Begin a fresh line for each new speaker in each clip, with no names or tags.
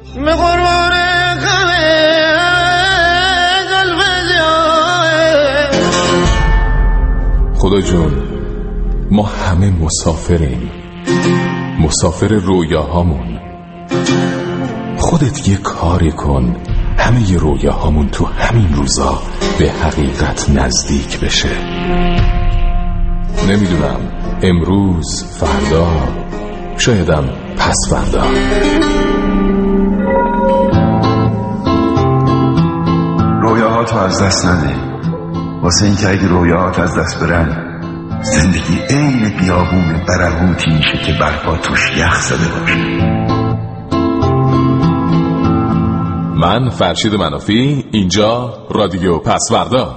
به قربان
خدا جون، ما همه مسافریم، مسافر رویاهامون. خودت یه کاری کن همه ی رویاهامون تو همین روزا به حقیقت نزدیک بشه. نمیدونم امروز، فردا، شایدم پس فردا.
رویاهاتو از دست نده، واسه اینکه اگه رویاهات از دست برن زندگی عین بیابون برهوتی میشه که برپا توش یخ زده باشه.
من فرشید منافی، اینجا رادیو پسوردا.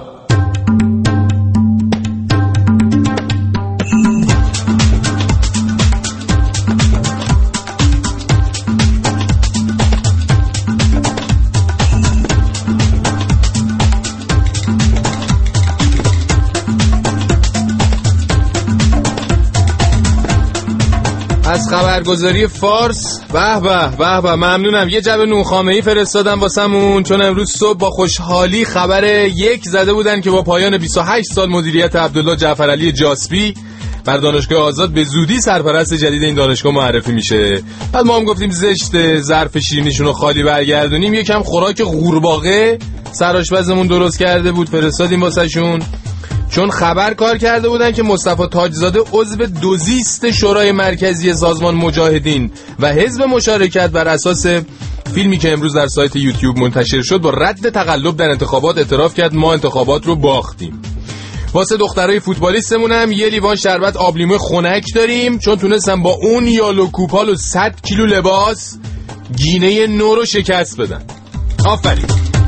از خبرگزاری فارس به ممنونم. یه جعبه نونخامه‌ای فرستادم واسمون، چون امروز صبح با خوشحالی خبر یک زده بودن که با پایان 28 سال مدیریت عبدالله جعفرعلی جاسبی بر دانشگاه آزاد به زودی سرپرست جدید این دانشگاه معرفی میشه. بعد ما هم گفتیم زشت ظرف شیرینیشون رو خالی برگردونیم، یکم خوراک قورباغه سرآشپزمون درست کرده بود فرستادیم واسهشون، چون خبر کار کرده بودن که مصطفی تاجزاده عضو دوزیست شورای مرکزی سازمان مجاهدین و حزب مشارکت بر اساس فیلمی که امروز در سایت یوتیوب منتشر شد با رد تقلب در انتخابات اعتراف کرد ما انتخابات رو باختیم. واسه دخترای فوتبالیستمون هم یه لیوان شربت آبلیمو خنک داریم، چون تونستن با اون یالو کوپال و 100 کیلو لباس گینه نو رو شکست بدن. آفرین.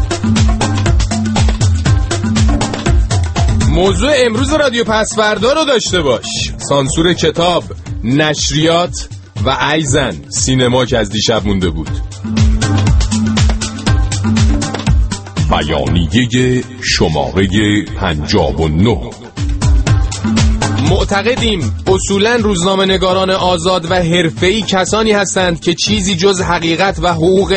موضوع امروز رادیو پسوردا رو داشته باش. سانسور کتاب، نشریات و ایزن سینما که از دیشب مونده بود. بیانیه شماره 59. معتقدیم اصولاً روزنامه‌نگاران آزاد و حرفه‌ای کسانی هستند که چیزی جز حقیقت و حقوق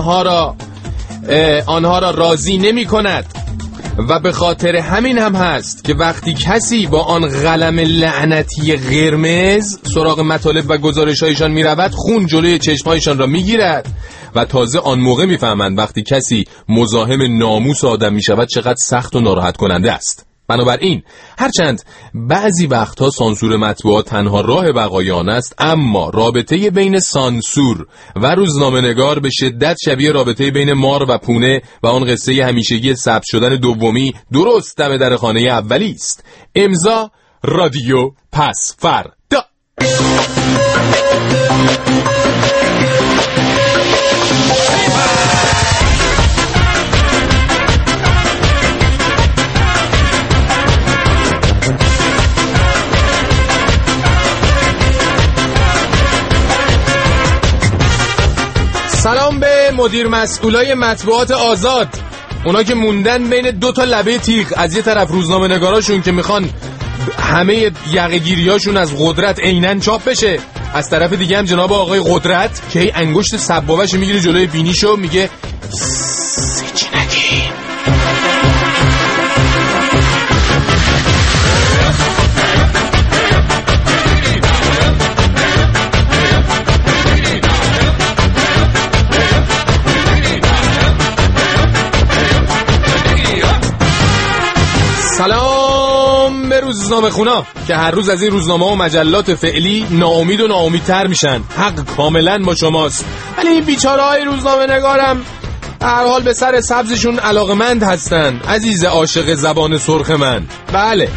آنها را راضی نمی‌کند و به خاطر همین هم هست که وقتی کسی با آن قلم لعنتی قرمز سراغ مطالب و گزارش‌هایشان می‌رود خون جلوی چشم‌هایشان را می‌گیرد و تازه آن موقع می‌فهمند وقتی کسی مزاحم ناموس آدم می‌شود چقدر سخت و ناراحت کننده است. بنابراین هرچند بعضی وقتها سانسور مطبوعات تنها راه بقای آن است، اما رابطه بین سانسور و روزنامه‌نگار به شدت شبیه رابطه بین مار و پونه و آن قصه همیشگی ثبت شدن دومی درست دم در خانه اولی است. امضا رادیو پسوردا. سلام به مدیر مسئولای مطبوعات آزاد، اونا که موندن بین دو تا لبه تیغ. از یه طرف روزنامه نگاراشون که میخوان همه یقه‌گیریاشون از قدرت عیناً چاپ بشه، از طرف دیگه هم جناب آقای قدرت که هی انگشت سبابه‌ش میگیره جلوی بینیشو میگه سیچی نگین. سلام به روزنامه خونا که هر روز از این روزنامه و مجلات فعلی ناامید و ناامیدتر میشن. حق کاملا با شماست، ولی این بیچاره های روزنامه نگارم هر حال به سر سبزشون علاقمند هستن. عزیز عاشق زبان سرخ من، بله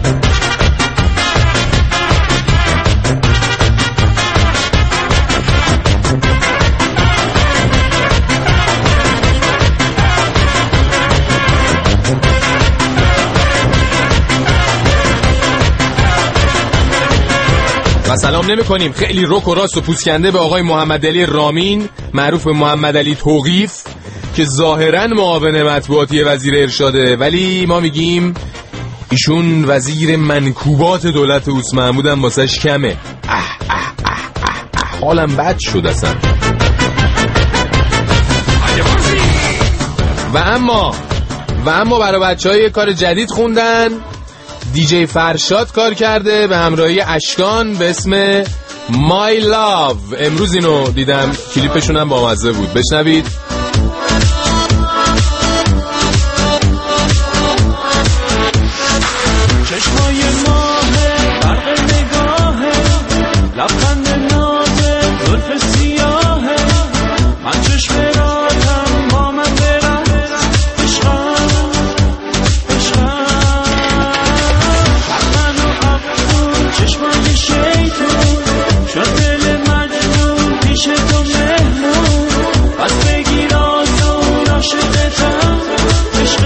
و سلام نمی کنیم خیلی رک و راست و پوسکنده به آقای محمد علی رامین معروف به محمد علی توقیف که ظاهراً معاون مطبوعاتی وزیر ارشاده، ولی ما میگیم ایشون وزیر منکوبات دولت اوس محمود هم واسش کمه. حالم بد شد اصلا. و اما برای بچه‌های کار جدید خوندن. دیجی فرشاد کار کرده به همراهی اشکان به اسم My Love. امروز اینو دیدم، کلیپشون هم بامزه بود، بشنوید.
چشمای ماهه برق نگاهه لبخند نازه زلف سیاهه من چشم راتم با من برم عشقم منو افزون چشمای شیطون شد دل مجنون پیش تو مهمون بس بگیر آزون عاشقتم عشق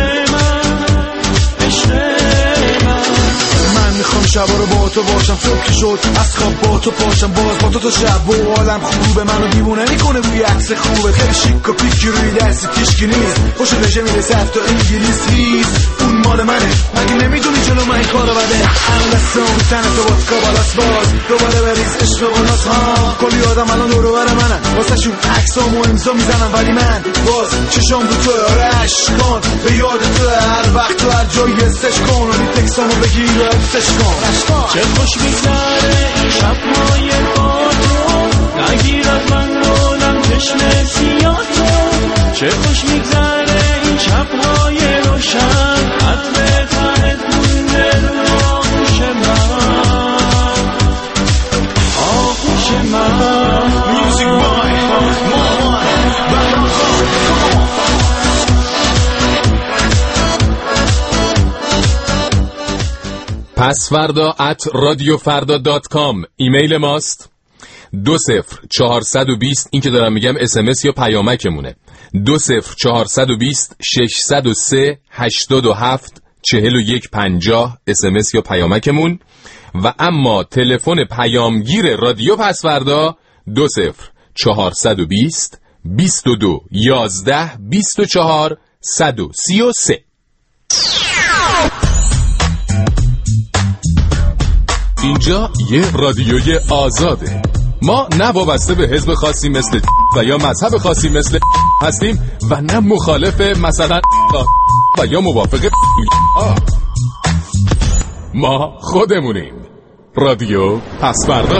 من میخوام شبا رو با تو باشم، صبح که شد از خواب با تو پاشم، باز با تو شب و عالم خوبه منو دیوونه میکنه روی عکس خوبه، خیلی شیک و پیکی روی دستی پیشکی نیست، خوش رژه میرسه تا انگلیس هیست، اون مال منه مگه نمیدونی جلو من این کارو بده، دستم تنه تو باز کابالاس باز دوباره بریز عشق و ناس ها، کلی آدم الان دور و بر منن واسه شون عکسام و امضا میزنن ولی من باز چشام رو تو آرش کن به یاد تو هر وقت تو هر جایی استش کن و این تکسامو بگیر و حفظش کن. چه خوش میگذره این شب‌های با تو نگیر از من گلم چشم سیاه تو، چه خوش میگذره این شب‌های روشن عطر تنت مونده رو آغوش من آغوش من. Music boy
پسفردا @radiofarda.com ایمیل ماست. 20420 این که دارم میگم SMS یا پیامکمونه. 20420 603 87 4150 SMS یا پیامکمون. و اما تلفن پیامگیر رادیو پسفردا 20420 22 11 24 133. اینجا یه رادیوی آزاده. ما نه وابسته به حزب خاصی مثل و یا مذهب خاصی مثل هستیم و نه مخالف مثلا و یا موافق ما خودمونیم. رادیو پسفردا.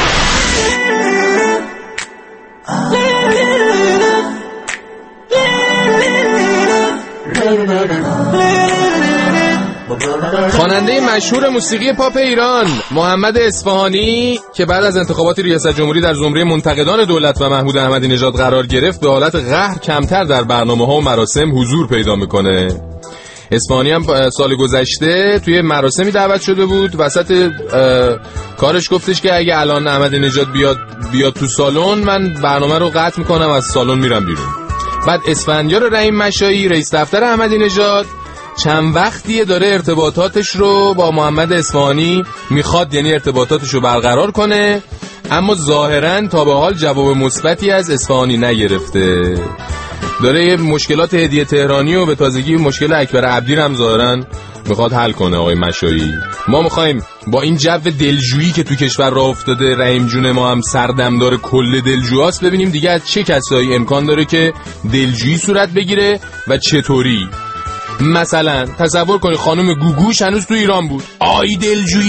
خواننده مشهور موسیقی پاپ ایران محمد اصفهانی که بعد از انتخابات ریاست جمهوری در زمره منتقدان دولت و محمود احمدی نژاد قرار گرفت، به حالت قهر کمتر در برنامه‌ها و مراسم حضور پیدا میکنه. اصفهانی هم سال گذشته توی مراسمی دعوت شده بود، وسط کارش گفتش که اگه الان احمدی نژاد بیاد تو سالن، من برنامه رو قطع میکنم، از سالن میرم بیرون. بعد اسفندیار رحیم مشایی رئیس دفتر احمدی نژاد چند وقتیه داره ارتباطاتش رو با محمد اصفهانی میخواد، یعنی ارتباطاتش رو برقرار کنه، اما ظاهراً تا به حال جواب مثبتی از اصفهانی نگرفته. داره یه مشکلات هدیه تهرانی و به تازگی مشکل اکبر عبدی هم ظاهراً میخواد حل کنه آقای مشایی. ما میخوایم با این جو دلجویی که تو کشور راه افتاده، رحیم جون ما هم سردمدار کل دلجوهاست، ببینیم دیگه از چه کسایی امکان داره که دلجویی صورت بگیره و چطوری. مثلا تصور کنید خانم گوگوش هنوز تو ایران بود، آی دلجویی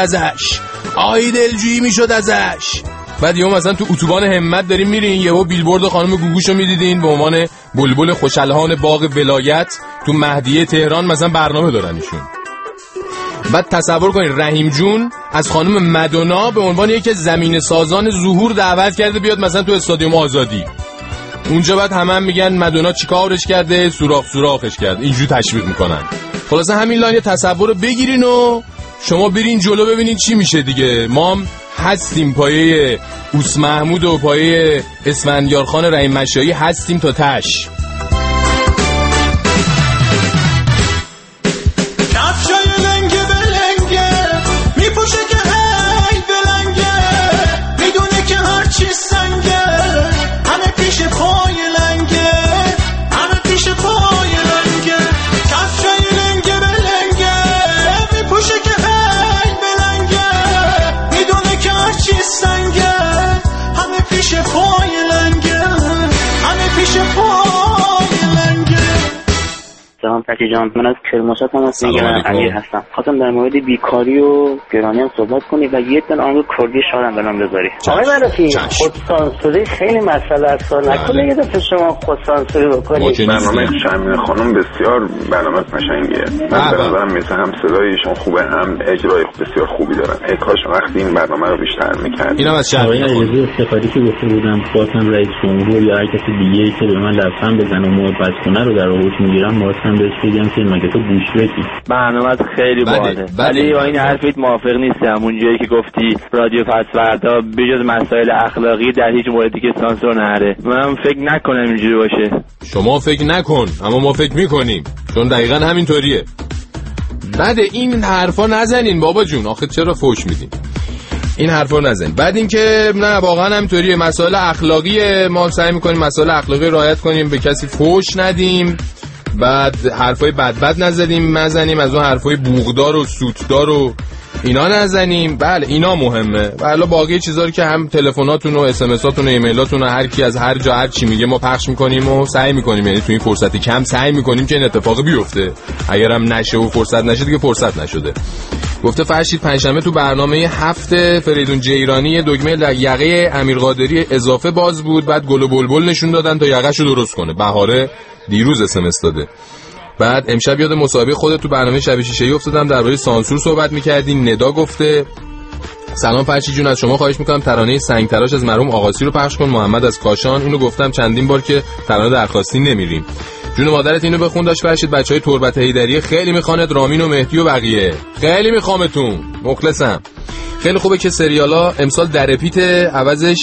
میشد ازش. بعد یهو مثلا تو اتوبان همت دارین میرین، یهو بیلبورد خانم گوگوشو میدیدین به عنوان بلبل خوشالهان باغ ولایت تو مهدیه تهران مثلا برنامه دارن ایشون. بعد تصور کنید رحیم جون از خانم مدونا به عنوان یکی از زمین سازان ظهور دعوت کرده بیاد مثلا تو استادیوم آزادی. اونجا بعد هم میگن مدونا چیکارش کرده، سوراخش کرد، اینجوری تشویق میکنن. خلاصه همین لاین تصور رو بگیرین و شما برین جلو ببینین چی میشه دیگه. ما هم هستیم پایه اوس محمود و پایه اسفندیار خان رحیم مشایی هستیم تا تش.
بچه جان، من از کرماشات میگم، امیر هستم. خواستم در مورد بیکاری و گرانی هم صحبت کنی و یه دن آهنگ کردی شادم برام بذاری.
آقای معروفی، خودسانسوری خیلی مسئله است. نکنه یه دفعه شما خودسانسوری بکنید.
برنامه شمیم خانم بسیار برنامه قشنگیه. من به نظرم مثلا هم صدایشون خوبه، هم اجرای بسیار خوبی دارن. ای کاش وقتی این برنامه رو بیشتر می‌کرد.
اینم از شرایط استفاده که گفته بودم، خواستم رئیس جمهور یا هر کسی دیگه‌ای که به من لبخند بزنه و محبت کنه رو در آغوش میگیرم، واسم بهش بگم که مگه تو گوش بدی.
برنامه خیلی باحاله. ولی با این حرفت موافق نیستم. اونجایی که گفتی رادیو پسوردا بجز مسائل اخلاقی در هیچ موردی که سانسور نره، من فکر نکنم اینجوری باشه.
شما فکر نکن، اما ما فکر میکنیم، چون دقیقاً همینطوریه. بعد این حرفا نزنین بابا جون، آخه چرا فوش میدین؟ این حرفا نزن. بعد اینکه نه واقعا همینطوریه، مسائل اخلاقی ما سعی میکنیم مسائل اخلاقی رعایت کنیم، به کسی فوش ندیم، بعد حرفای بد نزنیم، از اون حرفای بوغدار و سوتدار و اینا نزنیم. بله اینا مهمه. ولی باقی چیزا رو که هم تلفناتون و اس ام اساتون و ایمیلاتون و هر کی از هر جا هر چی میگه ما پخش میکنیم و سعی میکنیم، یعنی تو این فرصت کم سعی میکنیم که این اتفاق بیفته. اگرم نشه و فرصت نشه دیگه فرصت نشده. گفته فرشید پنجشنبه تو برنامه 7 فریدون جیرانی دگمه در یقه امیر قادری اضافه باز بود، بعد گل و بلبل نشون دادن تا یقهشو درست کنه. بهاره دیروز اس ام اس داده. بعد امشب یاد مصاحبه خودت تو برنامه شب شیشه‌ای افتادم، درباره سانسور صحبت می‌کردین. ندا گفته سلام فرشید جون، از شما خواهش می‌کنم ترانه سنگ تراش از مرحوم آقاسی رو پخش کن. محمد از کاشان. اینو گفتم چندین بار که ترانه درخواستی نمیریم. جون مادرت اینو بخون داش فرشید، بچهای تربت حیدری خیلی میخواند، رامین و مهدی و بقیه خیلی میخوامتون، مخلصم. خیلی خوبه که سریالا امسال در رپیت عوضش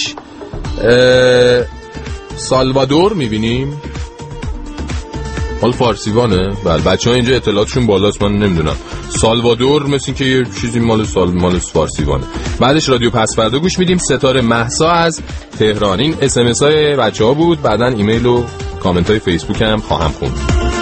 سالوادور میبینیم. حال فارسیوانه؟ بله بچه‌ها اینجا اطلاعاتشون بالاست، من نمیدونم. سالوادور مثل این که یه چیزی مال فارسیوانه. بعدش رادیو پسوردا گوش میدیم. ستاره مهسا از تهران. این اس ام اس های بچه‌ها بود، بعدن ایمیل و کامنت های فیسبوک هم خواهم خوند.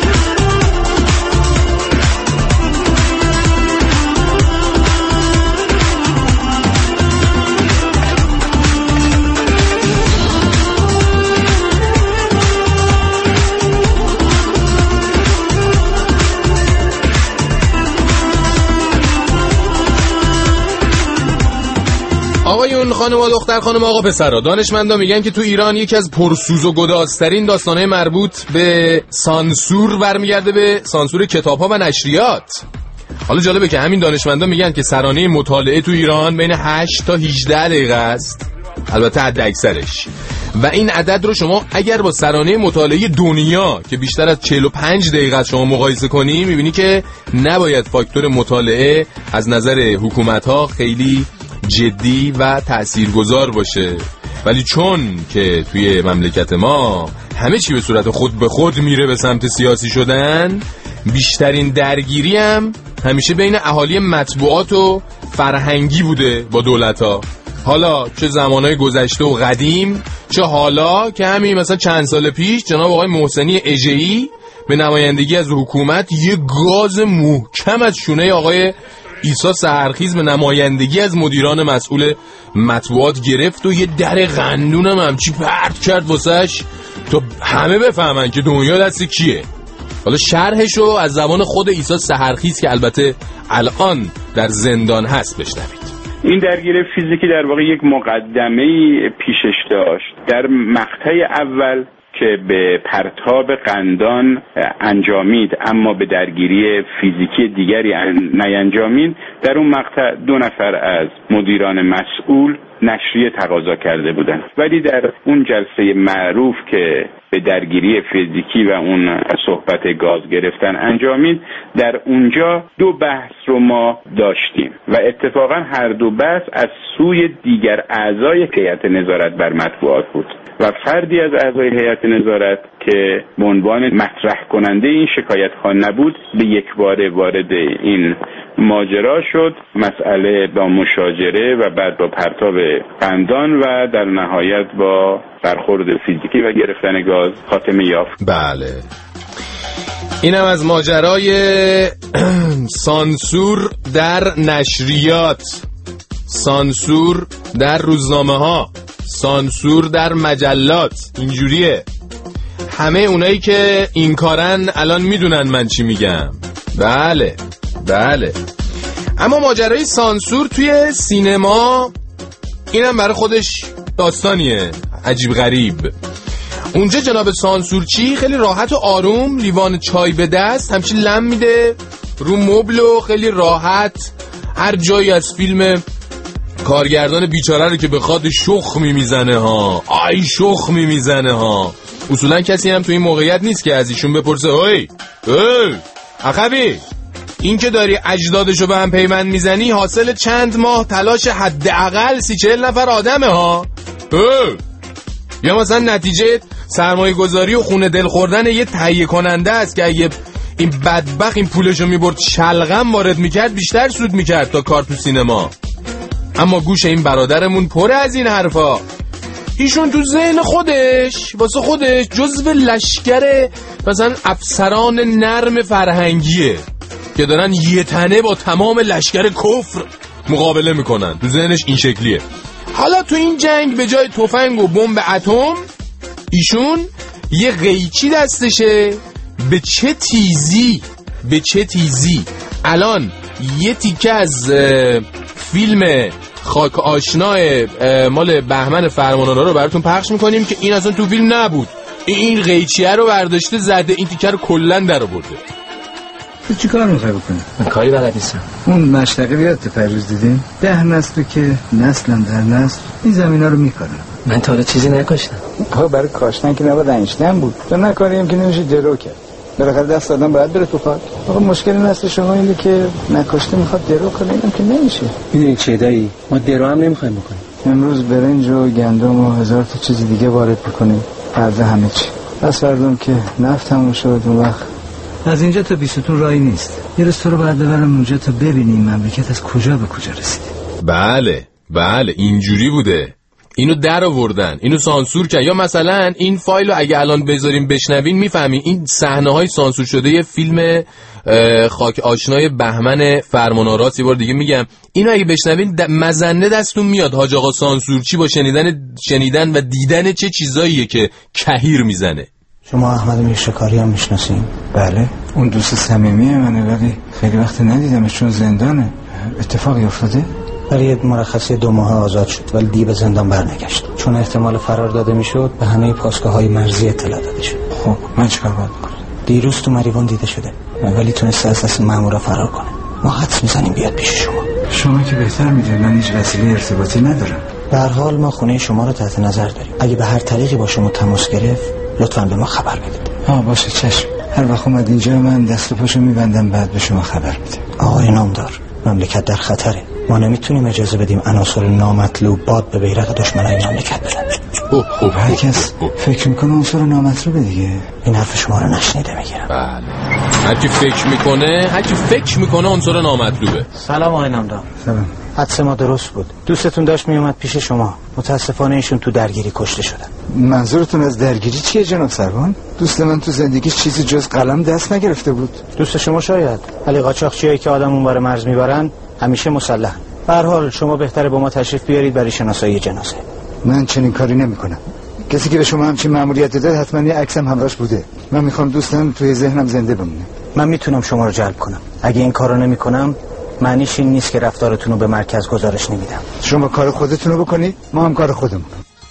آقایون، خانم و دختر، خانم آقا پسرا، دانشمندا میگن که تو ایران یکی از پرسوز و گدازترین داستانهای مربوط به سانسور برمیگرده به سانسور کتاب‌ها و نشریات. حالا جالبه که همین دانشمندا میگن که سرانه مطالعه تو ایران بین 8 تا 18 دقیقه است، البته حد اکثرش. و این عدد رو شما اگر با سرانه مطالعه دنیا که بیشتر از 45 دقیقه است شما مقایسه کنی، میبینی که نباید فاکتور مطالعه از نظر حکومت‌ها خیلی جدی و تأثیرگذار باشه. ولی چون که توی مملکت ما همه چی به صورت خود به خود میره به سمت سیاسی شدن، بیشترین درگیری هم همیشه بین اهالی مطبوعات و فرهنگی بوده با دولت‌ها. حالا چه زمانهای گذشته و قدیم، چه حالا که همین مثلا چند سال پیش جناب آقای محسنی اژه‌ای به نمایندگی از حکومت یه گاز محکم از شونه آقای عیسی سحرخیز به نمایندگی از مدیران مسئول مطبوعات گرفت و یه در قندونم همچی پرت کرد واسش تا همه بفهمن که دنیا دست کیه. حالا شرحشو از زبان خود عیسی سحرخیز که البته الان در زندان هست بشنوید.
این درگیری فیزیکی در واقع یک مقدمه‌ای پیشش داشت. در مقطع اول که به پرتاب قندان انجامید اما به درگیری فیزیکی دیگری نینجامید، در اون مقطع 2 نفر از مدیران مسئول نشریه تقاضا کرده بودند. ولی در اون جلسه معروف که به درگیری فیزیکی و اون صحبت گاز گرفتن انجامید، در اونجا 2 بحث رو ما داشتیم و اتفاقا هر 2 بحث از سوی دیگر اعضای هیئت نظارت بر مطبوعات بود و فردی از اعضای هیئت نظارت که به عنوان مطرح کننده این شکایت ها نبود، به یک باره وارد این ماجرا شد. مسئله با مشاجره و بعد با پرتاب قندان و در نهایت با برخورد فیزیکی و گرفتن گاز خاتمه یافت.
بله، اینم از ماجرای سانسور در نشریات، سانسور در روزنامه ها، سانسور در مجلات. اینجوریه همه اونایی که این کارن الان میدونن من چی میگم. بله اما ماجرای سانسور توی سینما اینم برای خودش داستانیه عجیب غریب. اونجا جناب سانسورچی خیلی راحت و آروم لیوان چای به دست همچین لم میده رو مبل و خیلی راحت هر جایی از فیلم کارگردان بیچاره رو که بخواد شخ میزنه ها. شخ میزنه ها. اصولا کسی هم تو این موقعیت نیست که از ایشون بپرسه هی اخبی این که داری اجدادشو به هم پیوند میزنی حاصل چند ماه تلاش حداقل 30-40 نفر آدمه ها. یا مثلا نتیجه سرمایه گذاری و خونه دل خوردن یه تهیه کننده است که اگه این بدبخت این پولشو میبرد شلغم وارد میکرد بیشتر سود میکرد تا کار تو سینما. اما گوش این برادرمون پره از این حرفا. ایشون تو ذهن خودش واسه خودش جزو لشکر مثلا افسران نرم فرهنگیه که دارن یه تنه با تمام لشکر کفر مقابله میکنن. تو ذهنش این شکلیه. حالا تو این جنگ به جای تفنگ و بمب اتم ایشون یه قیچی دستشه. به چه تیزی الان یه تیکه از فیلم خاک آشنای مال بهمن فرمان‌آرا رو براتون پخش میکنیم که این اصلا تو فیلم نبود. این قیچیه رو برداشته زده این تیکه رو کلن در آورده.
تو چی کار میخوای بکنی؟
من کاری بلد نیستم.
اون مشتقه بیاد پرویز دیدیم 10 نسل که نسلم در نسل این زمینا رو میکنن.
من تا حالا چیزی نکاشتم.
برای کاشتن که نباید انشتن بود. تو نکاریم که نمیشه درو کرد. بالاخره دست آدم باید بره تو خاک. مشکل نسل شما اینه که نکاشته میخواد درو کنه اینم که نمیشه.
میدونی چه دایی؟ ما درو هم نمیخوایم بکنیم.
امروز برنج و گندم و هزار تا چیز دیگه وارد میکنیم. فردا همه چی. پس فردام که نفت تموم شد اون وقت از اینجا تا بیستون راهی نیست. یه روز تو رو باید ببرم اونجا تا ببینیم مملکت از کجا به کجا رسیده.
بله اینجوری بوده. اینو در آوردن، اینو سانسور کردن. یا مثلا این فایلو اگه الان بذاریم بشنوین میفهمین این صحنه‌های سانسور شده یه فیلم خاک آشنای بهمن فرمان‌آرا. یه بار دیگه میگم اینو اگه بشنوین مزنه دستون میاد حاج آقا سانسورچی با شنیدن و دیدن چه چیزاییه که کهیر میزنه.
شما احمد میرشکاری هم میشناسین؟ بله اون دوست صمیمی منه ولی خیلی وقت ندیدمش چون زندانه. اتفاقی افتاده؟ برای یه مرخصی 2 ماه آزاد شد ولی دیگه به زندان برنگشت چون احتمال فرار داده میشد به همه پاسگاه‌های مرزی اطلاع داده شد. خب من چیکار باید بکنم؟ دیروز تو مریوان دیده شده ولی تونسته از دست مامورا فرار کنه. ما حدس میزنیم بیاد پیش شما که بهتر میدونید. من هیچ وسیله ارتباطی ندارم. به هر حال ما خونه شما رو تحت نظر داریم. اگه به هر طریقی با شما تماس گرفت لطفاً به ما خبر بدید. باشه چشم. هر وقت اومد اینجا من دست و پاشو میبندم بعد به شما خبر میدم. آقای نامدار مملکت در خطره. ما نمیتونیم اجازه بدیم عناصر نامطلوب باد به بیرق دشمنای مملکت بزنن. هر کس فکر میکنه عنصر نامطلوبه دیگه. این حرف شما رو نشنیده میگیرم.
بله هر کی فکر میکنه عنصر نامطلوبه.
سلام آقای نامدار. سلام. حدس ما درست بود. دوستتون داشت میومد پیش شما. متاسفانه ایشون تو درگیری کشته شدن. منظورتون از درگیری چیه جناب سروان؟ دوست من تو زندگیش چیزی جز قلم دست نگرفته بود. دوست شما شاید ولی قاچاقچیایی که آدم اونور مرز میبرن همیشه مسلح. به هر حال شما بهتره با ما تشریف بیارید برای شناسایی جنازه. من چنین کاری نمیکنم. کسی که به شما همچین مأموریت داده حتما یه عکسم همراهش بوده. من میخوام دوستم توی ذهنم زنده بمونه. من میتونم شما رو جلب کنم. اگه این کارو نمیکنم معنیش این نیست که رفتارتون رو به مرکز گزارش نمیدم. شما کار خودتون رو بکنید ما هم کار خودمون.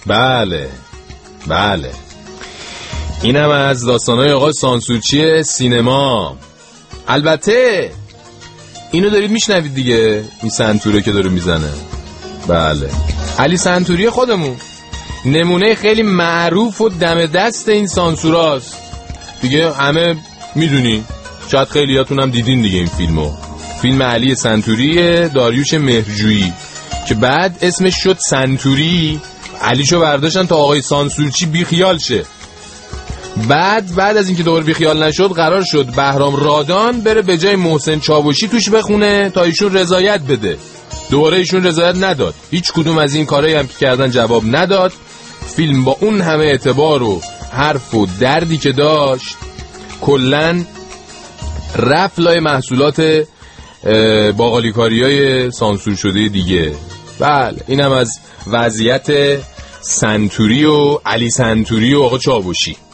بله اینم از داستانهای آقای سانسورچی سینما. البته اینو دارید میشنوید دیگه. این سنتوره که داره میزنه بله علی سنتوری خودمون نمونه خیلی معروف و دم دست این سانسوراست دیگه. همه میدونی شاید خیلیاتون هم دیدین دیگه این فیلم علی سنتوری داریوش مهرجویی که بعد اسمش شد سنتوری. علیشو برداشتن تا آقای سانسورچی بیخیال شه. بعد از اینکه دوباره بیخیال نشد قرار شد بهرام رادان بره به جای محسن چاوشی توش بخونه تا ایشون رضایت بده. دوباره ایشون رضایت نداد. هیچ کدوم از این کارهایی هم که کردن جواب نداد. فیلم با اون همه اعتبار و حرف و دردی که داشت کلن رفت لای محصولات باقالیکاریای سانسور شده دیگه. بله اینم از وضعیت سنتوری و علی سنتوری و آقا چاوشی.